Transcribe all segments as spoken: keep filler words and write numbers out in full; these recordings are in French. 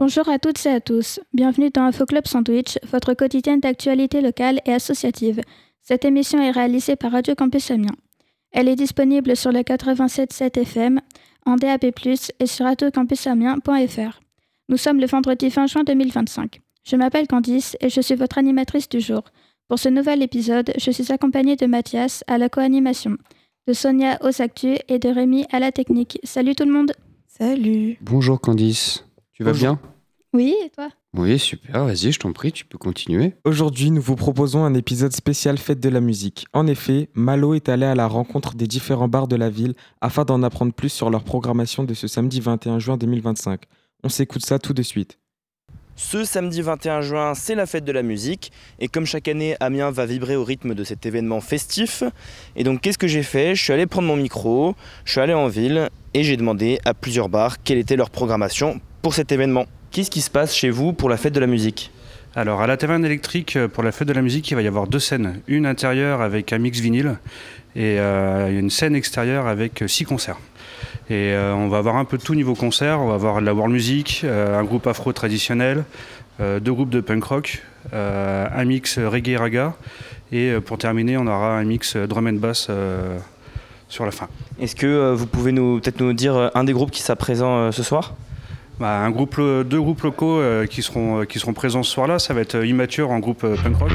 Bonjour à toutes et à tous, bienvenue dans InfoClub Sandwich, votre quotidienne d'actualité locale et associative. Cette émission est réalisée par Radio Campus Amiens. Elle est disponible sur le quatre-vingt-sept virgule sept F M, en D A B plus, et sur radio campus amiens point f r. Nous sommes le vendredi vingt juin deux mille vingt-cinq. Je m'appelle Candice et je suis votre animatrice du jour. Pour ce nouvel épisode, je suis accompagnée de Mathias à la co-animation, de Sonia aux actus et de Rémi à la technique. Salut tout le monde. Salut. Bonjour Candice, tu vas Bonjour. bien ? Oui, et toi ? Oui, super, vas-y, je t'en prie, tu peux continuer. Aujourd'hui, nous vous proposons un épisode spécial Fête de la musique. En effet, Malo est allé à la rencontre des différents bars de la ville afin d'en apprendre plus sur leur programmation de ce samedi vingt et un juin deux mille vingt-cinq. On s'écoute ça tout de suite. Ce samedi vingt et un juin, c'est la fête de la musique. Et comme chaque année, Amiens va vibrer au rythme de cet événement festif. Et donc, qu'est-ce que j'ai fait ? Je suis allé prendre mon micro, je suis allé en ville et j'ai demandé à plusieurs bars quelle était leur programmation pour cet événement. Qu'est-ce qui se passe chez vous pour la fête de la musique ? Alors, à la Taverne Électrique, pour la fête de la musique, il va y avoir deux scènes. Une intérieure avec un mix vinyle et euh, une scène extérieure avec six concerts. Et euh, on va avoir un peu de tout niveau concert. On va avoir de la world music, euh, un groupe afro traditionnel, euh, deux groupes de punk rock, euh, un mix reggae raga. Et euh, pour terminer, on aura un mix drum and bass euh, sur la fin. Est-ce que euh, vous pouvez nous, peut-être nous dire euh, un des groupes qui sera présent euh, ce soir ? Bah, un groupe, deux groupes locaux euh, qui, seront, euh, qui seront présents ce soir-là. Ça va être euh, Immature en groupe euh, punk rock.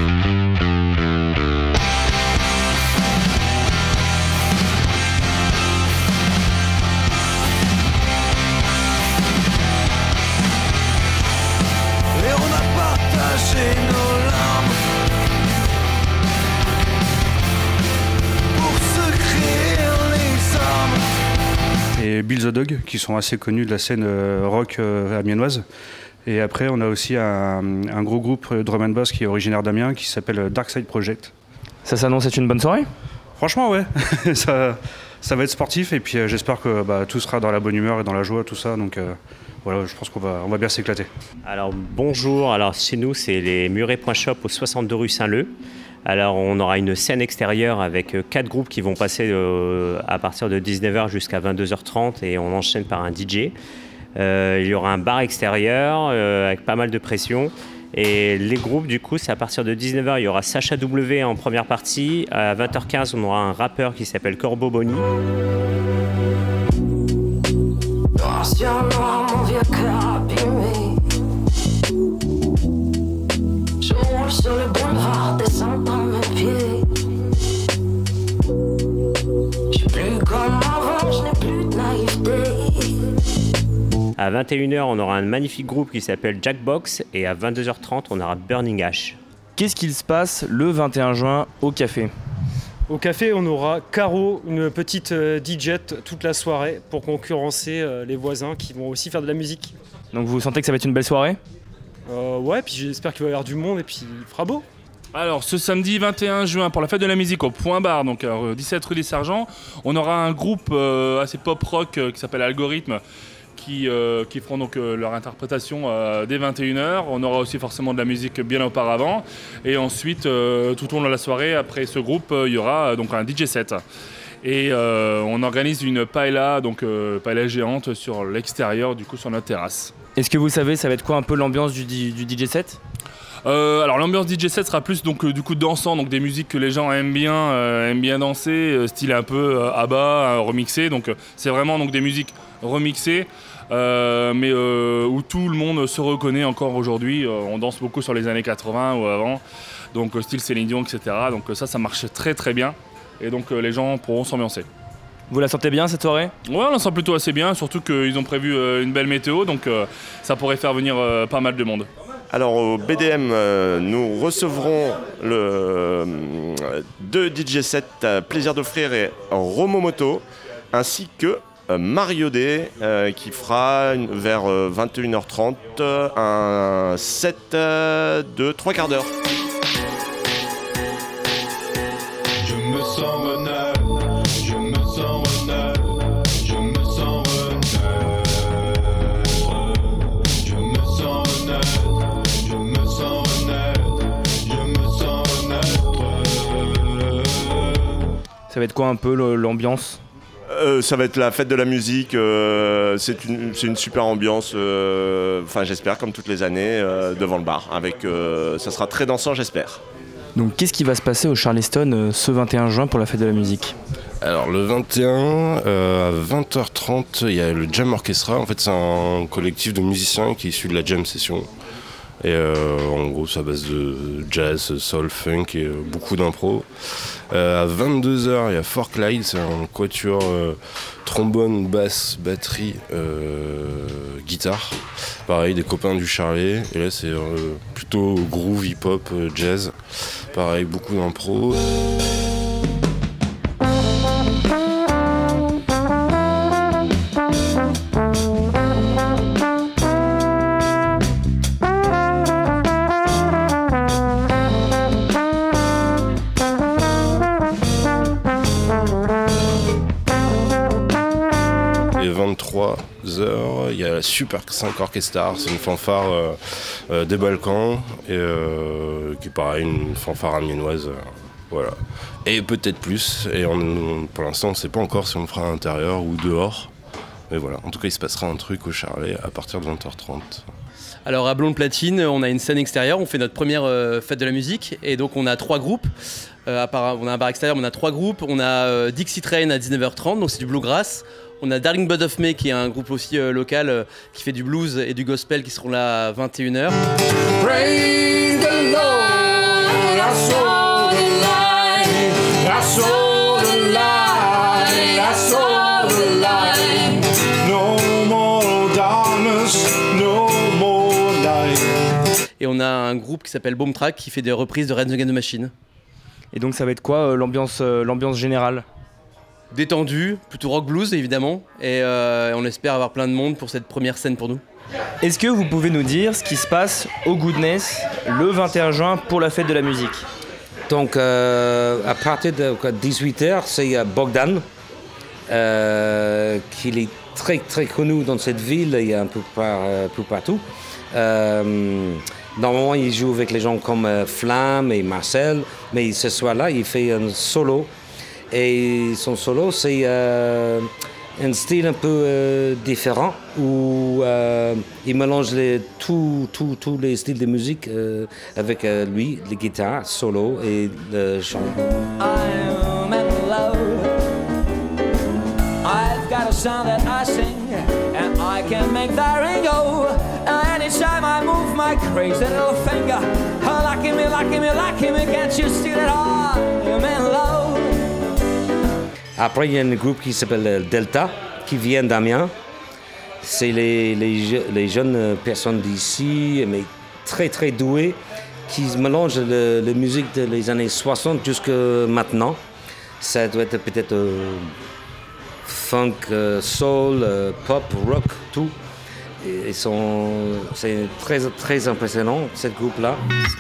Et on a partagé nos larmes pour se créer les armes. Et Bill the Dog, qui sont assez connus de la scène euh, rock euh, amiénoise. Et après, on a aussi un, un gros groupe euh, drum and bass qui est originaire d'Amiens, qui s'appelle Dark Side Project. Ça s'annonce être une bonne soirée ? Franchement, ouais, ça, ça va être sportif. Et puis euh, j'espère que bah, tout sera dans la bonne humeur et dans la joie, tout ça. Donc euh, voilà, je pense qu'on va, on va bien s'éclater. Alors bonjour, alors chez nous c'est les Murets.shop au soixante-deux rue Saint-Leu. Alors on aura une scène extérieure avec quatre groupes qui vont passer euh, à partir de dix-neuf heures jusqu'à vingt-deux heures trente et on enchaîne par un D J. Euh, il y aura un bar extérieur euh, avec pas mal de pression. Et les groupes du coup c'est à partir de dix-neuf heures, il y aura Sacha W en première partie. À vingt heures quinze on aura un rappeur qui s'appelle Corbeau Bonny. Noir sur noir, mon vieux cœur abîmé. Je roule sur le boulevard, descendant mes pieds. Je suis plus comme avant, je n'ai plus de naïveté. À vingt et une heures on aura un magnifique groupe qui s'appelle Jackbox. Et à vingt-deux heures trente on aura Burning Ash. Qu'est-ce qu'il se passe le vingt et un juin au café ? Au café, on aura Caro, une petite euh, D J toute la soirée pour concurrencer euh, les voisins qui vont aussi faire de la musique. Donc vous sentez que ça va être une belle soirée ? Euh, ouais, puis j'espère qu'il va y avoir du monde et puis il fera beau. Alors ce samedi vingt et un juin pour la fête de la musique au Point Bar, donc euh, dix-sept rue des Sergents, on aura un groupe euh, assez pop rock euh, qui s'appelle Algorithme qui, euh, qui feront donc euh, leur interprétation euh, dès vingt et une heures. On aura aussi forcément de la musique bien auparavant et ensuite euh, tout au long de la soirée après ce groupe euh, il y aura euh, donc un D J set. Et euh, on organise une paella, donc euh, paella géante sur l'extérieur, du coup sur notre terrasse. Est-ce que vous savez, ça va être quoi un peu l'ambiance du, du D J set ? Euh, alors l'ambiance D J set sera plus donc euh, du coup dansant, donc des musiques que les gens aiment bien, euh, aiment bien danser, euh, style un peu euh, ABBA, euh, remixé. Donc euh, c'est vraiment donc des musiques remixées, euh, mais euh, où tout le monde se reconnaît encore aujourd'hui. Euh, on danse beaucoup sur les années quatre-vingts ou avant, donc euh, style Céline Dion, et cetera. Donc euh, ça, ça marche très très bien, et donc euh, les gens pourront s'ambiancer. Vous la sentez bien cette soirée ? Ouais, on la sent plutôt assez bien, surtout qu'ils ont prévu euh, une belle météo, donc euh, ça pourrait faire venir euh, pas mal de monde. Alors au B D M, euh, nous recevrons le, euh, deux D J sets euh, Plaisir d'offrir et Romomoto, ainsi que euh, Mario D euh, qui fera une, vers euh, vingt et une heures trente euh, un set euh, de trois quarts d'heure. Je me sens honnête, je me sens honnête, je me sens honnête, je me sens honnête. Je me sens honnête, je me sens honnête. Ça va être quoi un peu le- l'ambiance ? Euh, euh, ça va être la fête de la musique, euh, c'est, une, c'est une super ambiance, enfin euh, j'espère comme toutes les années, euh, devant le bar. Avec, euh, ça sera très dansant j'espère. Donc qu'est-ce qui va se passer au Charleston euh, ce vingt et un juin pour la fête de la musique ? Alors le vingt et un, euh, à vingt heures trente, il y a le Jam Orchestra. En fait c'est un collectif de musiciens qui est issu de la Jam Session. Et euh, en gros c'est à base de jazz, soul, funk et euh, beaucoup d'impro. Euh, à vingt-deux heures il y a Fork Light, c'est un quatuor euh, trombone, basse, batterie, euh, guitare. Pareil des copains du Charlet. Et là c'est euh, plutôt groove, hip-hop, euh, jazz. Pareil beaucoup d'impro. vingt-trois heures, il y a la Super cinq Orchestra, c'est une fanfare euh, euh, des Balkans, et, euh, qui est pareil, une fanfare amiénoise, euh, voilà. Et peut-être plus, et on, pour l'instant on ne sait pas encore si on le fera à l'intérieur ou dehors, mais voilà, en tout cas il se passera un truc au Charlet à partir de vingt heures trente. Alors à Blonde Platine, on a une scène extérieure, on fait notre première euh, fête de la musique, et donc on a trois groupes. Euh, à part, on a un bar extérieur, mais on a trois groupes. On a euh, Dixie Train à dix-neuf heures trente, donc c'est du bluegrass. On a Darling Bud of May qui est un groupe aussi euh, local euh, qui fait du blues et du gospel qui seront là à vingt et une heures. Praise the Lord, I saw the light, I saw the light, I saw the light. No more darkness, no more light. Et on a un groupe qui s'appelle Boom Track qui fait des reprises de Rage Against the Machine. Et donc ça va être quoi euh, l'ambiance, euh, l'ambiance générale ? Détendu, plutôt rock blues évidemment, et euh, on espère avoir plein de monde pour cette première scène pour nous. Est-ce que vous pouvez nous dire ce qui se passe au Goodness le vingt et un juin pour la fête de la musique ? Donc euh, à partir de dix-huit heures, c'est Bogdan, euh, qui est très très connu dans cette ville et un peu, par, un peu partout. Euh, normalement il joue avec les gens comme euh, Flamme et Marcel, mais ce soir-là il fait un solo. Et son solo, c'est euh, un style un peu euh, différent où euh, il mélange les, tous tout, tout les styles de musique euh, avec euh, lui, les guitares, solo et le chant. I'm in love. I've got a song that I sing and I can make that ring go. Anytime I move my crazy little finger, locking me, locking me, locking me, can't you see that I'm in love? Après, il y a un groupe qui s'appelle Delta, qui vient d'Amiens. C'est les, les, les jeunes personnes d'ici, mais très très douées, qui mélangent la musique des années soixante jusqu'à maintenant. Ça doit être peut-être euh, funk, euh, soul, euh, pop, rock, tout. Et, et sont, c'est très très impressionnant, ce groupe-là.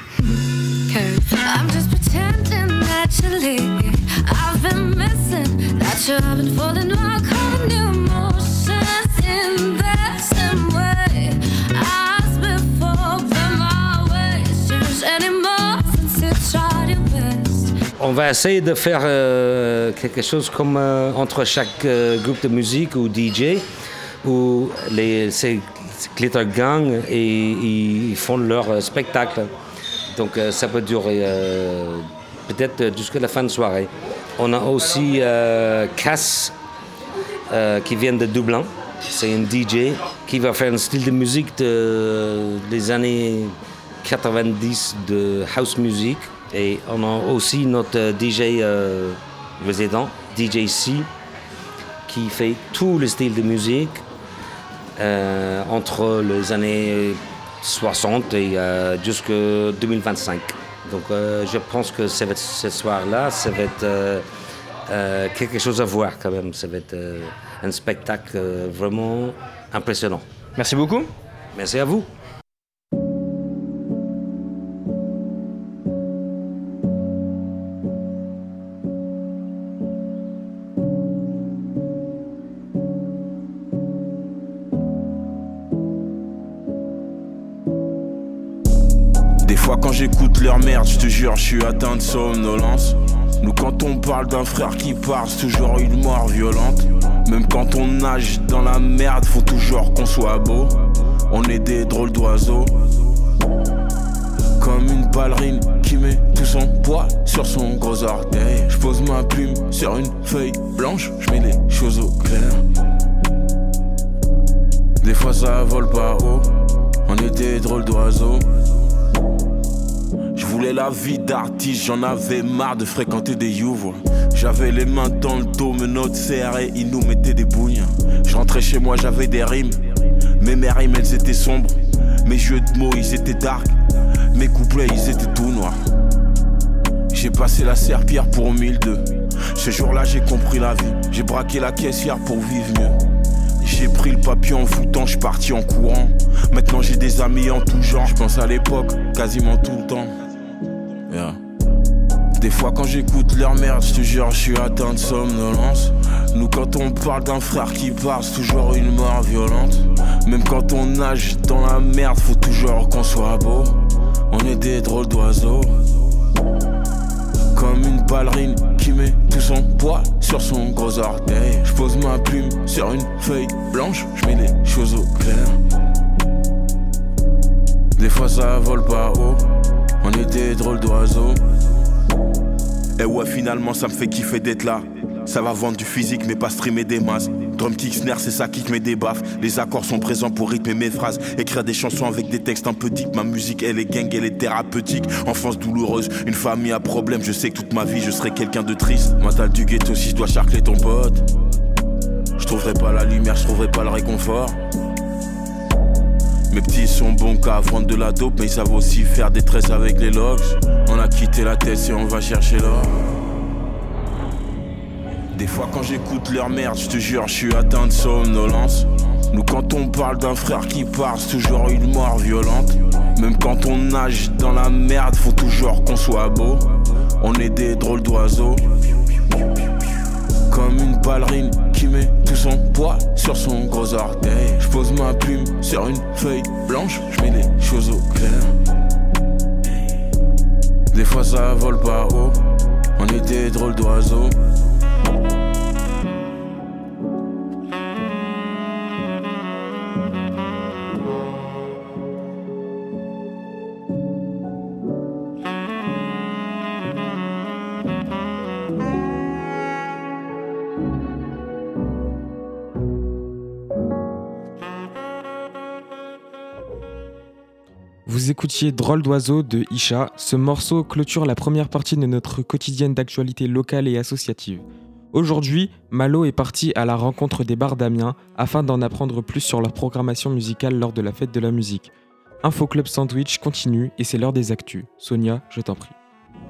I'm just pretending naturally I've been missing that you've been falling while calling new emotions in the same way as before, but my ways change anymore since you tried your best. On va essayer de faire euh, quelque chose comme euh, entre chaque euh, groupe de musique ou D J où les c'est Glitter Gang et ils font leur euh, spectacle. Donc euh, ça peut durer euh, peut-être jusqu'à la fin de soirée. On a aussi euh, Cass euh, qui vient de Dublin. C'est un D J qui va faire un style de musique de, des années quatre-vingt-dix de house music. Et on a aussi notre D J euh, résident, D J C, qui fait tous les styles de musique euh, entre les années soixante et euh, jusqu'à deux mille vingt-cinq. Donc euh, je pense que ça va être, ce soir-là, ça va être euh, euh, quelque chose à voir quand même. Ça va être euh, un spectacle euh, vraiment impressionnant. Merci beaucoup. Merci à vous. Des fois quand j'écoute leur merde, je te jure, je suis atteint de somnolence. Nous quand on parle d'un frère qui part, c'est toujours une mort violente. Même quand on nage dans la merde, faut toujours qu'on soit beau. On est des drôles d'oiseaux, comme une ballerine qui met tout son poids sur son gros orteil. Je pose ma plume sur une feuille blanche, je mets les choses au clair. Des fois ça vole pas haut, on est des drôles d'oiseaux. Je voulais la vie d'artiste, j'en avais marre de fréquenter des youves. J'avais les mains dans le dos, menottes serrées, ils nous mettaient des bouilles. Je rentrais chez moi, j'avais des rimes, mais mes rimes elles étaient sombres. Mes jeux de mots ils étaient dark, mes couplets ils étaient tout noirs. J'ai passé la serpillère pour mille deux. Ce jour-là j'ai compris la vie, j'ai braqué la caissière pour vivre mieux. J'ai pris le papier en foutant, j'suis parti en courant. Maintenant j'ai des amis en tout genre, j'pense à l'époque, quasiment tout le temps. Yeah. Des fois quand j'écoute leur merde, j'te jure j'suis atteint de somnolence. Nous quand on parle d'un frère qui part, c'est toujours une mort violente. Même quand on nage dans la merde, faut toujours qu'on soit beau. On est des drôles d'oiseaux, comme une ballerine qui met tout son poids sur son gros orteil. Je pose ma plume sur une feuille blanche, je mets les choses au clair. Des fois ça vole pas haut, on est des drôles d'oiseaux. Et ouais finalement ça me fait kiffer d'être là. Ça va vendre du physique mais pas streamer des masses. Drum kick snare c'est ça qui te met des baffes. Les accords sont présents pour rythmer mes phrases. Écrire des chansons avec des textes un peu deep. Ma musique elle est gang, elle est thérapeutique. Enfance douloureuse, une famille à problème. Je sais que toute ma vie je serai quelqu'un de triste. Mental du ghetto si je dois charcler ton pote. Je trouverai pas la lumière, je trouverai pas le réconfort. Mes petits sont bons qu'à vendre de la dope, mais ils savent aussi faire des tresses avec les logs. On a quitté la tête et on va chercher l'or. Des fois quand j'écoute leur merde, je te jure, je suis atteint de somnolence. Nous quand on parle d'un frère qui part, c'est toujours une mort violente. Même quand on nage dans la merde, faut toujours qu'on soit beau. On est des drôles d'oiseaux, comme une ballerine qui met tout son poids sur son gros orteil. Je pose ma plume sur une feuille blanche, je mets les choses au clair. Des fois ça vole pas haut, on est des drôles d'oiseaux. Vous écoutiez Drôle d'oiseau de Isha. Ce morceau clôture la première partie de notre quotidienne d'actualité locale et associative. Aujourd'hui, Malo est parti à la rencontre des bars d'Amiens afin d'en apprendre plus sur leur programmation musicale lors de la fête de la musique. Info Club Sandwich continue et c'est l'heure des actus. Sonia, je t'en prie.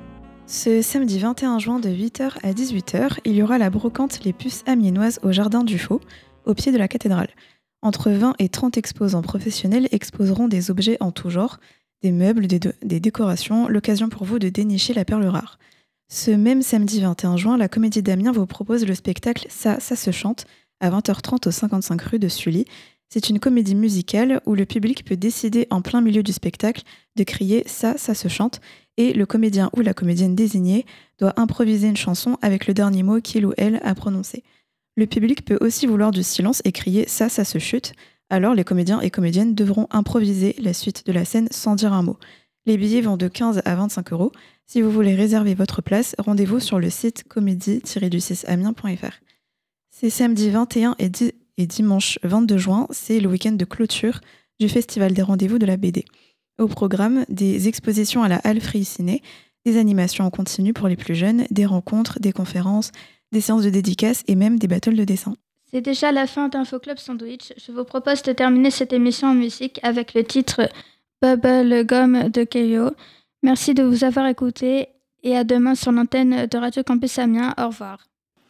Ce samedi vingt et un juin de huit heures à dix-huit heures, il y aura la brocante Les Puces Amiénoises au Jardin du Faux, au pied de la cathédrale. Entre vingt et trente exposants professionnels exposeront des objets en tout genre, des meubles, des, de- des décorations, l'occasion pour vous de dénicher la perle rare. Ce même samedi vingt et un juin, la Comédie d'Amiens vous propose le spectacle Ça, ça se chante à vingt heures trente au cinquante-cinq rue de Sully. C'est une comédie musicale où le public peut décider en plein milieu du spectacle de crier Ça, ça se chante et le comédien ou la comédienne désignée doit improviser une chanson avec le dernier mot qu'il ou elle a prononcé. Le public peut aussi vouloir du silence et crier « ça, ça se chute », alors les comédiens et comédiennes devront improviser la suite de la scène sans dire un mot. Les billets vont de quinze à vingt-cinq euros. Si vous voulez réserver votre place, rendez-vous sur le site comédie tiret six amiens point f r. C'est samedi vingt et un et, di- et dimanche vingt-deux juin, c'est le week-end de clôture du Festival des rendez-vous de la B D. Au programme, des expositions à la Halle Free Ciné, des animations en continu pour les plus jeunes, des rencontres, des conférences, des séances de dédicaces et même des battles de dessin. C'est déjà la fin d'Info Club Sandwich. Je vous propose de terminer cette émission en musique avec le titre Bubblegum de Keio. Merci de vous avoir écoutés et à demain sur l'antenne de Radio Campus Amiens. Au revoir.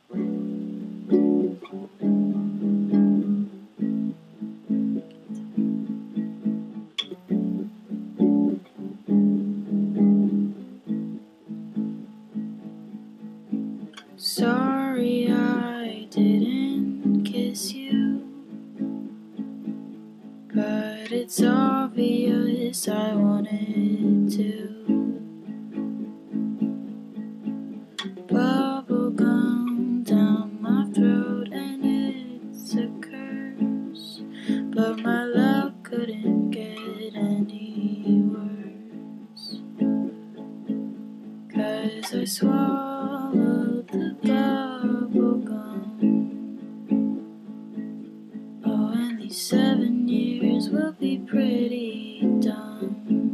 Sorry I didn't kiss you, but it's obvious I wanted to. be pretty dumb.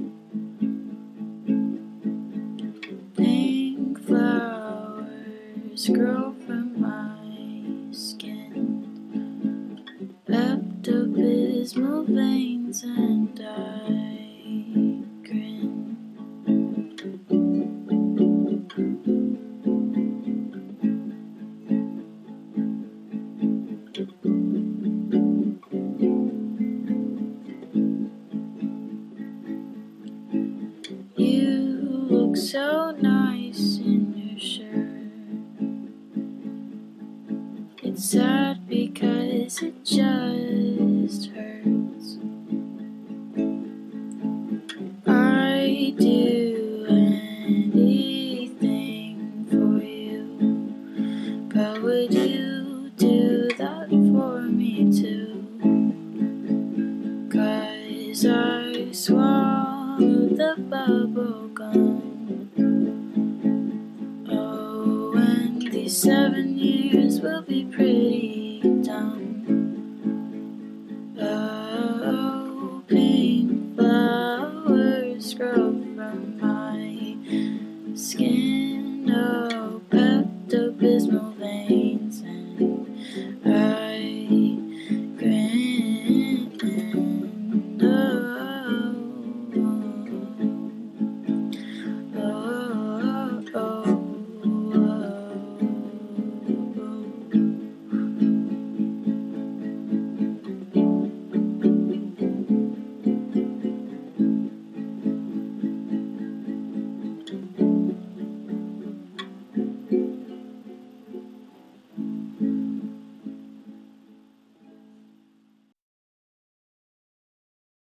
Pink flowers grow from my skin, Pepto-Bismol veins, and I grin. You look so nice in your shirt. It's sad because it just hurts. I do